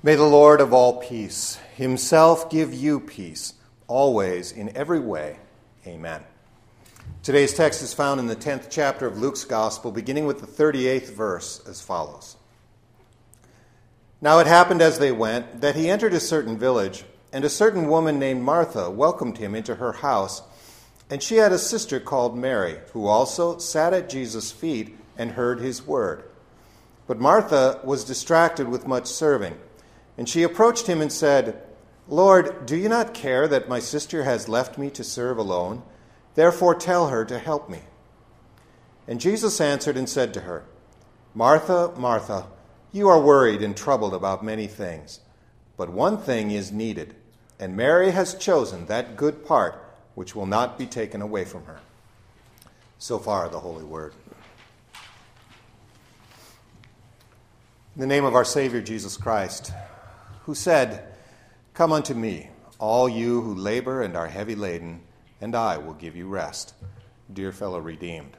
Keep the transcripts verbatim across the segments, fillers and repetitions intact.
May the Lord of all peace himself give you peace, always, in every way. Amen. Today's text is found in the tenth chapter of Luke's Gospel, beginning with the thirty-eighth verse, as follows. Now it happened as they went that he entered a certain village, and a certain woman named Martha welcomed him into her house, and she had a sister called Mary, who also sat at Jesus' feet and heard his word. But Martha was distracted with much serving. And she approached him and said, Lord, do you not care that my sister has left me to serve alone? Therefore tell her to help me. And Jesus answered and said to her, Martha, Martha, you are worried and troubled about many things, but one thing is needed, and Mary has chosen that good part which will not be taken away from her. So far, the Holy Word. In the name of our Savior, Jesus Christ, who said, Come unto me, all you who labor and are heavy laden, and I will give you rest. Dear fellow redeemed.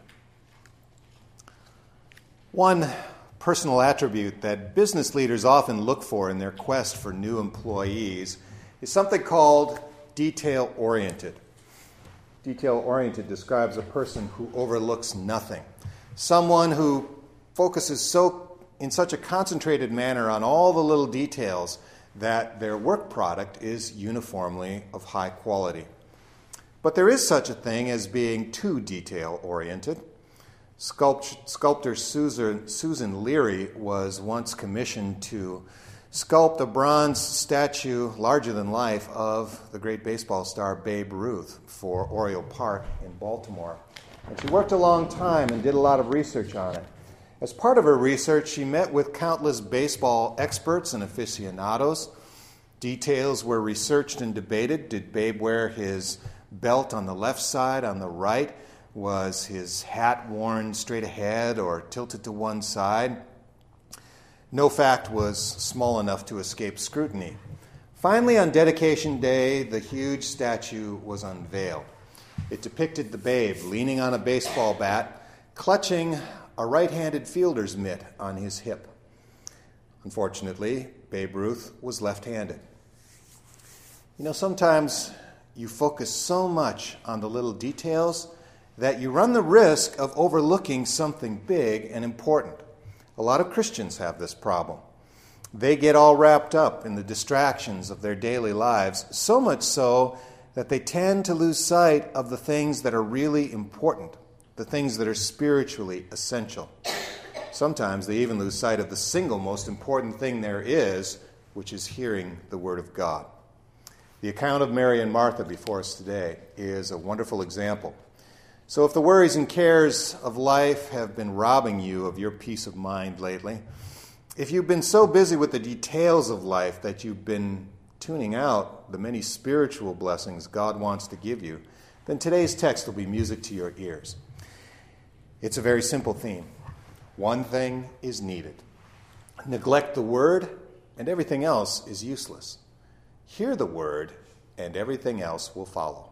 One personal attribute that business leaders often look for in their quest for new employees is something called detail-oriented. Detail-oriented describes a person who overlooks nothing, someone who focuses so in such a concentrated manner on all the little details that their work product is uniformly of high quality. But there is such a thing as being too detail-oriented. Sculpt- sculptor Susan, Susan Leary was once commissioned to sculpt a bronze statue larger than life of the great baseball star Babe Ruth for Oriole Park in Baltimore. And she worked a long time and did a lot of research on it. As part of her research, she met with countless baseball experts and aficionados. Details were researched and debated. Did Babe wear his belt on the left side, on the right? Was his hat worn straight ahead or tilted to one side? No fact was small enough to escape scrutiny. Finally, on dedication day, the huge statue was unveiled. It depicted the Babe leaning on a baseball bat, clutching a right-handed fielder's mitt on his hip. Unfortunately, Babe Ruth was left-handed. You know, sometimes you focus so much on the little details that you run the risk of overlooking something big and important. A lot of Christians have this problem. They get all wrapped up in the distractions of their daily lives, so much so that they tend to lose sight of the things that are really important, the things that are spiritually essential. Sometimes they even lose sight of the single most important thing there is, which is hearing the Word of God. The account of Mary and Martha before us today is a wonderful example. So if the worries and cares of life have been robbing you of your peace of mind lately, if you've been so busy with the details of life that you've been tuning out the many spiritual blessings God wants to give you, then today's text will be music to your ears. It's a very simple theme. One thing is needed. Neglect the word, and everything else is useless. Hear the word, and everything else will follow.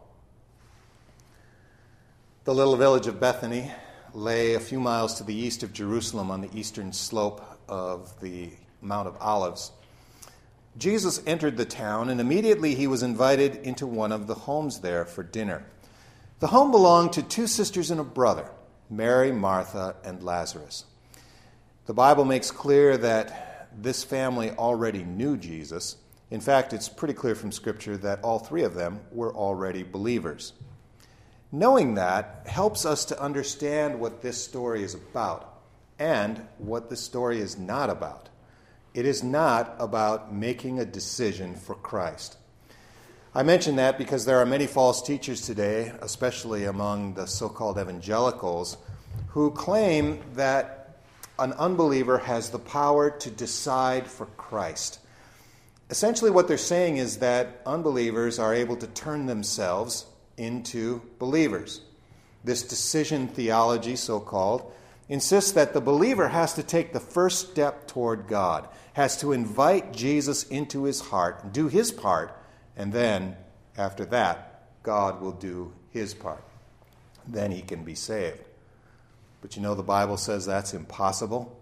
The little village of Bethany lay a few miles to the east of Jerusalem on the eastern slope of the Mount of Olives. Jesus entered the town, and immediately he was invited into one of the homes there for dinner. The home belonged to two sisters and a brother, Mary, Martha, and Lazarus. The Bible makes clear that this family already knew Jesus. In fact, it's pretty clear from Scripture that all three of them were already believers. Knowing that helps us to understand what this story is about and what the story is not about. It is not about making a decision for Christ. I mention that because there are many false teachers today, especially among the so-called evangelicals, who claim that an unbeliever has the power to decide for Christ. Essentially what they're saying is that unbelievers are able to turn themselves into believers. This decision theology, so-called, insists that the believer has to take the first step toward God, has to invite Jesus into his heart, do his part, and then, after that, God will do his part. Then he can be saved. But you know, the Bible says that's impossible.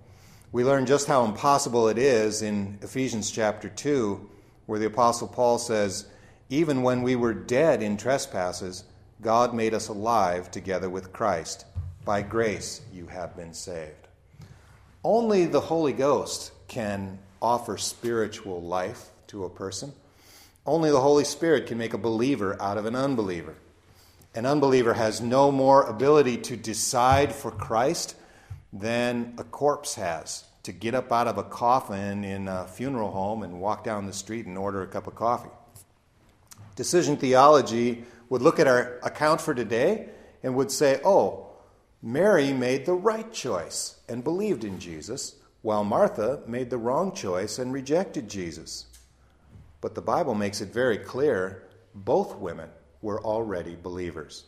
We learn just how impossible it is in Ephesians chapter two, where the Apostle Paul says, "Even when we were dead in trespasses, God made us alive together with Christ. By grace you have been saved." Only the Holy Ghost can offer spiritual life to a person. Only the Holy Spirit can make a believer out of an unbeliever. An unbeliever has no more ability to decide for Christ than a corpse has to get up out of a coffin in a funeral home and walk down the street and order a cup of coffee. Decision theology would look at our account for today and would say, oh, Mary made the right choice and believed in Jesus, while Martha made the wrong choice and rejected Jesus. But the Bible makes it very clear both women were already believers.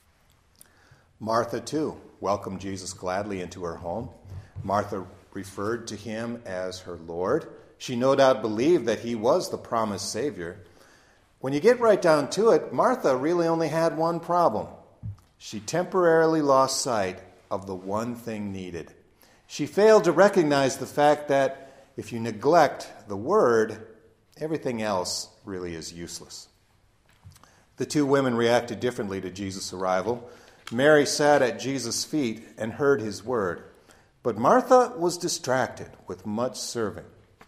Martha, too, welcomed Jesus gladly into her home. Martha referred to him as her Lord. She no doubt believed that he was the promised Savior. When you get right down to it, Martha really only had one problem. She temporarily lost sight of the one thing needed. She failed to recognize the fact that if you neglect the Word, everything else really is useless. The two women reacted differently to Jesus' arrival. Mary sat at Jesus' feet and heard his word, but Martha was distracted with much serving.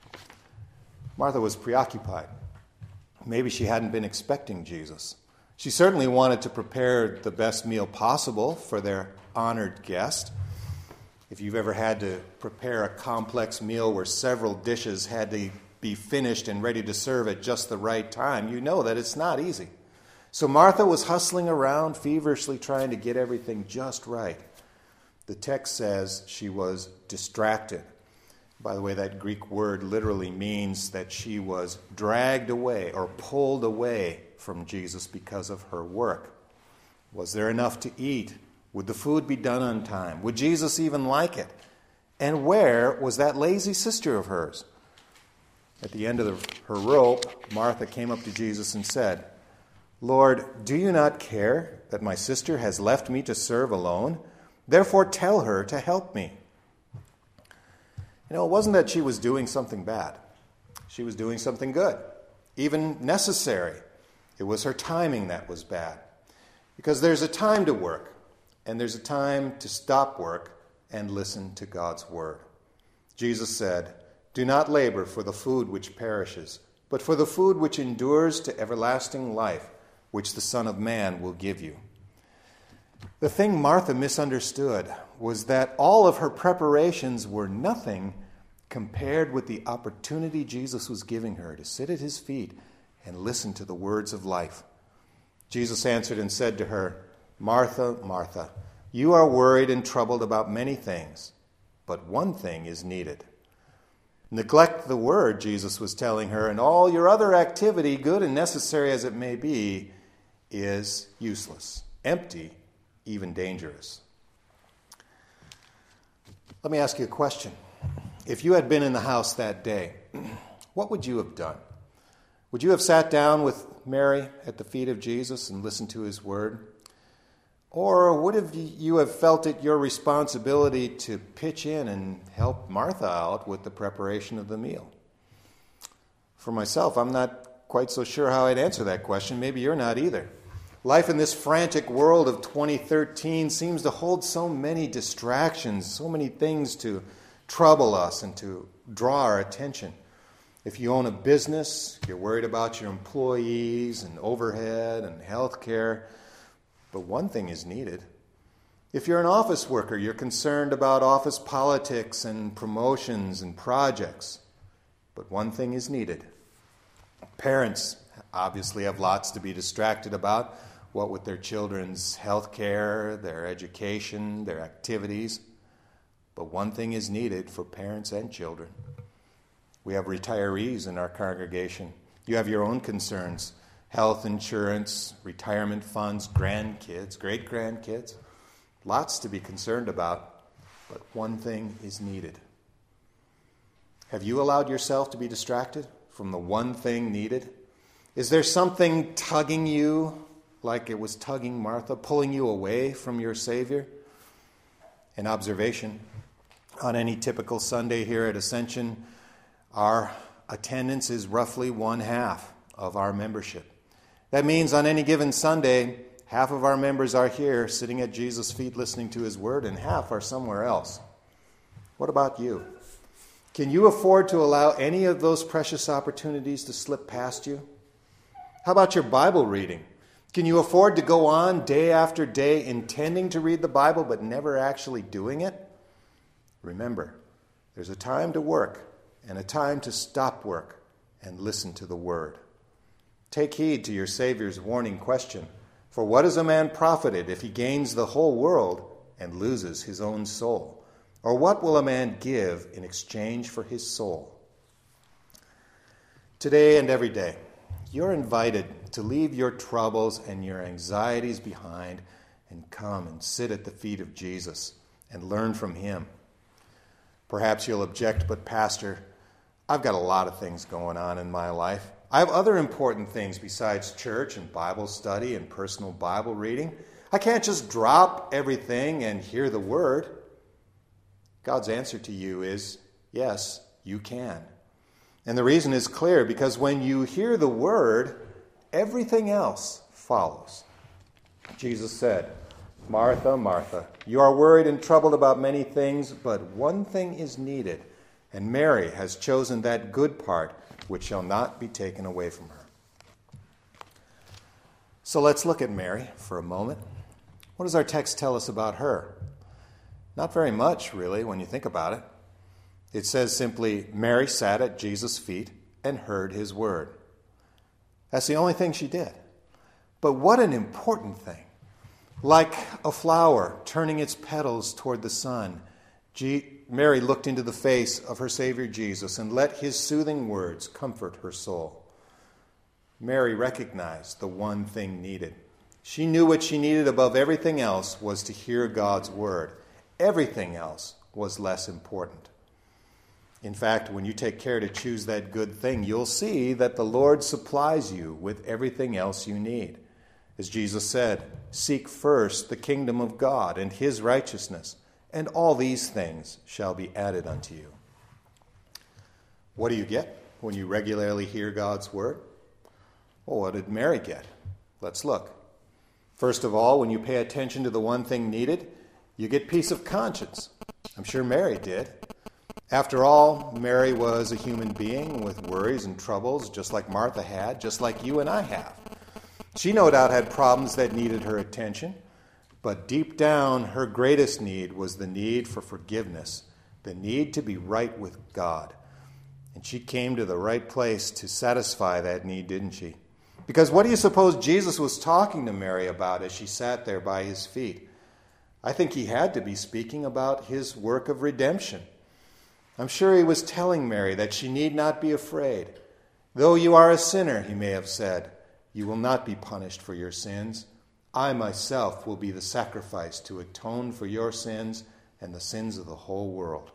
Martha was preoccupied. Maybe she hadn't been expecting Jesus. She certainly wanted to prepare the best meal possible for their honored guest. If you've ever had to prepare a complex meal where several dishes had to be finished and ready to serve at just the right time, you know that it's not easy. So Martha was hustling around, feverishly trying to get everything just right. The text says she was distracted. By the way, that Greek word literally means that she was dragged away or pulled away from Jesus because of her work. Was there enough to eat? Would the food be done on time? Would Jesus even like it? And where was that lazy sister of hers? At the end of the, her rope, Martha came up to Jesus and said, "Lord, do you not care that my sister has left me to serve alone? Therefore tell her to help me." You know, it wasn't that she was doing something bad. She was doing something good, even necessary. It was her timing that was bad. Because there's a time to work, and there's a time to stop work and listen to God's word. Jesus said, "Do not labor for the food which perishes, but for the food which endures to everlasting life, which the Son of Man will give you." The thing Martha misunderstood was that all of her preparations were nothing compared with the opportunity Jesus was giving her to sit at his feet and listen to the words of life. Jesus answered and said to her, "Martha, Martha, you are worried and troubled about many things, but one thing is needed. Neglect the word," Jesus was telling her, "and all your other activity, good and necessary as it may be, is useless, empty, even dangerous." Let me ask you a question. If you had been in the house that day, what would you have done? Would you have sat down with Mary at the feet of Jesus and listened to his word? Or would have you have felt it your responsibility to pitch in and help Martha out with the preparation of the meal? For myself, I'm not quite so sure how I'd answer that question. Maybe you're not either. Life in this frantic world of twenty thirteen seems to hold so many distractions, so many things to trouble us and to draw our attention. If you own a business, you're worried about your employees and overhead and health care. But one thing is needed. If you're an office worker, you're concerned about office politics and promotions and projects. But one thing is needed. Parents obviously have lots to be distracted about, what with their children's health care, their education, their activities. But one thing is needed for parents and children. We have retirees in our congregation. You have your own concerns. Health insurance, retirement funds, grandkids, great-grandkids. Lots to be concerned about, but one thing is needed. Have you allowed yourself to be distracted from the one thing needed? Is there something tugging you like it was tugging Martha, pulling you away from your Savior? An observation. On any typical Sunday here at Ascension, our attendance is roughly one half of our membership. That means on any given Sunday, half of our members are here sitting at Jesus' feet listening to his word, and half are somewhere else. What about you? Can you afford to allow any of those precious opportunities to slip past you? How about your Bible reading? Can you afford to go on day after day intending to read the Bible but never actually doing it? Remember, there's a time to work and a time to stop work and listen to the word. Take heed to your Savior's warning question, for what is a man profited if he gains the whole world and loses his own soul? Or what will a man give in exchange for his soul? Today and every day, you're invited to leave your troubles and your anxieties behind and come and sit at the feet of Jesus and learn from him. Perhaps you'll object, but Pastor, I've got a lot of things going on in my life. I have other important things besides church and Bible study and personal Bible reading. I can't just drop everything and hear the word. God's answer to you is, yes, you can. And the reason is clear, because when you hear the word, everything else follows. Jesus said, Martha, Martha, you are worried and troubled about many things, but one thing is needed, and Mary has chosen that good part which shall not be taken away from her. So let's look at Mary for a moment. What does our text tell us about her? Not very much, really, when you think about it. It says simply, Mary sat at Jesus' feet and heard his word. That's the only thing she did. But what an important thing. Like a flower turning its petals toward the sun, G- Mary looked into the face of her Savior Jesus and let his soothing words comfort her soul. Mary recognized the one thing needed. She knew what she needed above everything else was to hear God's word. Everything else was less important. In fact, when you take care to choose that good thing, you'll see that the Lord supplies you with everything else you need. As Jesus said, seek first the kingdom of God and his righteousness, and all these things shall be added unto you. What do you get when you regularly hear God's word? Well, what did Mary get? Let's look. First of all, when you pay attention to the one thing needed, you get peace of conscience. I'm sure Mary did. After all, Mary was a human being with worries and troubles, just like Martha had, just like you and I have. She no doubt had problems that needed her attention, but deep down, her greatest need was the need for forgiveness, the need to be right with God. And she came to the right place to satisfy that need, didn't she? Because what do you suppose Jesus was talking to Mary about as she sat there by his feet? I think he had to be speaking about his work of redemption. I'm sure he was telling Mary that she need not be afraid. Though you are a sinner, he may have said, you will not be punished for your sins. I myself will be the sacrifice to atone for your sins and the sins of the whole world.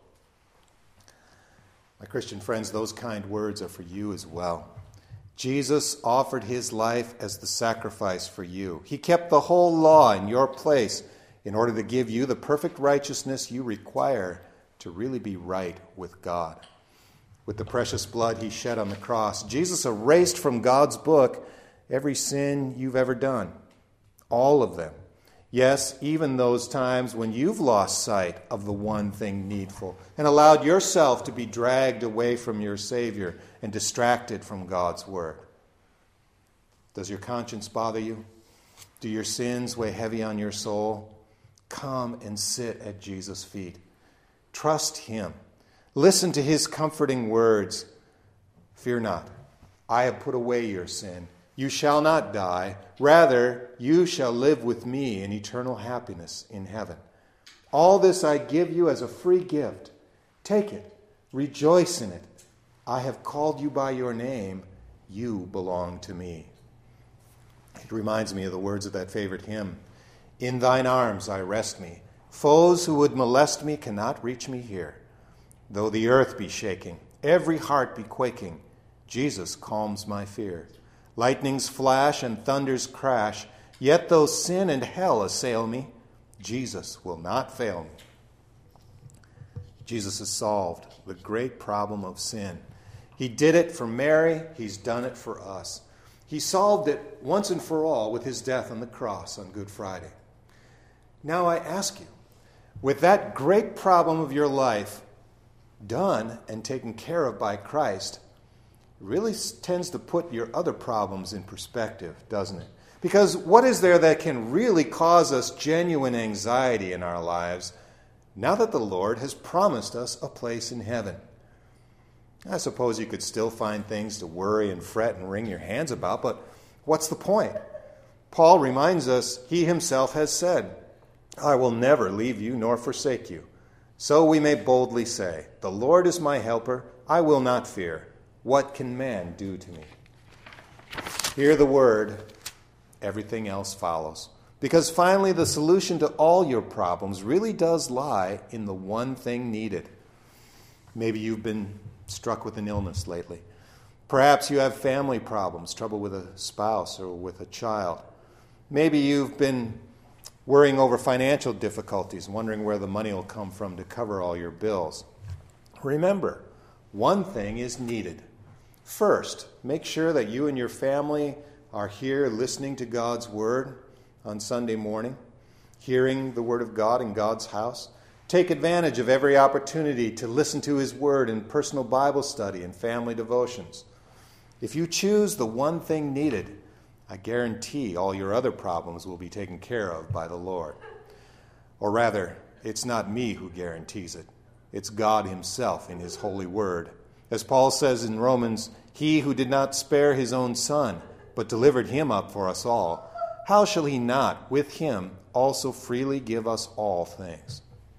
My Christian friends, those kind words are for you as well. Jesus offered his life as the sacrifice for you. He kept the whole law in your place in order to give you the perfect righteousness you require to really be right with God. With the precious blood he shed on the cross, Jesus erased from God's book every sin you've ever done. All of them. Yes, even those times when you've lost sight of the one thing needful and allowed yourself to be dragged away from your Savior and distracted from God's word. Does your conscience bother you? Do your sins weigh heavy on your soul? Come and sit at Jesus' feet. Trust him. Listen to his comforting words. Fear not. I have put away your sin. You shall not die. Rather, you shall live with me in eternal happiness in heaven. All this I give you as a free gift. Take it. Rejoice in it. I have called you by your name. You belong to me. It reminds me of the words of that favorite hymn. In thine arms I rest me. Foes who would molest me cannot reach me here. Though the earth be shaking, every heart be quaking, Jesus calms my fear. Lightnings flash and thunders crash, yet though sin and hell assail me, Jesus will not fail me. Jesus has solved the great problem of sin. He did it for Mary. He's done it for us. He solved it once and for all with his death on the cross on Good Friday. Now I ask you, with that great problem of your life done and taken care of by Christ, it really tends to put your other problems in perspective, doesn't it? Because what is there that can really cause us genuine anxiety in our lives now that the Lord has promised us a place in heaven? I suppose you could still find things to worry and fret and wring your hands about, but what's the point? Paul reminds us he himself has said, I will never leave you nor forsake you. So we may boldly say, the Lord is my helper, I will not fear. What can man do to me? Hear the word, everything else follows. Because finally the solution to all your problems really does lie in the one thing needed. Maybe you've been struck with an illness lately. Perhaps you have family problems, trouble with a spouse or with a child. Maybe you've been worrying over financial difficulties, wondering where the money will come from to cover all your bills. Remember, one thing is needed. First, make sure that you and your family are here listening to God's Word on Sunday morning, hearing the Word of God in God's house. Take advantage of every opportunity to listen to His Word in personal Bible study and family devotions. If you choose the one thing needed, I guarantee all your other problems will be taken care of by the Lord. Or rather, it's not me who guarantees it. It's God Himself in His holy Word. As Paul says in Romans, He who did not spare His own Son, but delivered Him up for us all, how shall He not, with Him, also freely give us all things?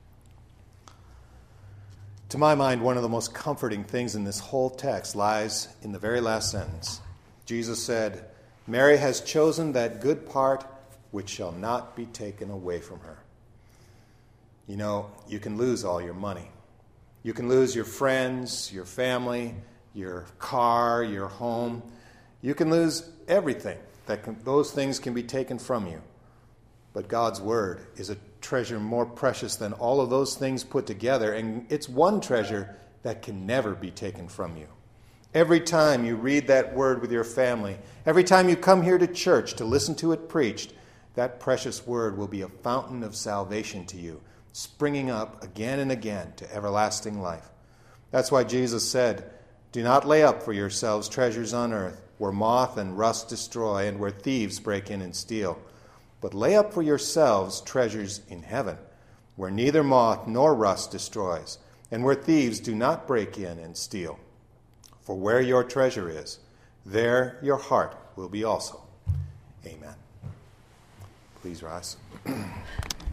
To my mind, one of the most comforting things in this whole text lies in the very last sentence. Jesus said, Mary has chosen that good part which shall not be taken away from her. You know, you can lose all your money. You can lose your friends, your family, your car, your home. You can lose everything. That can, those things can be taken from you. But God's Word is a treasure more precious than all of those things put together, and it's one treasure that can never be taken from you. Every time you read that Word with your family, every time you come here to church to listen to it preached, that precious Word will be a fountain of salvation to you, springing up again and again to everlasting life. That's why Jesus said, do not lay up for yourselves treasures on earth, where moth and rust destroy and where thieves break in and steal. But lay up for yourselves treasures in heaven, where neither moth nor rust destroys, and where thieves do not break in and steal. For where your treasure is, there your heart will be also. Amen. Please rise.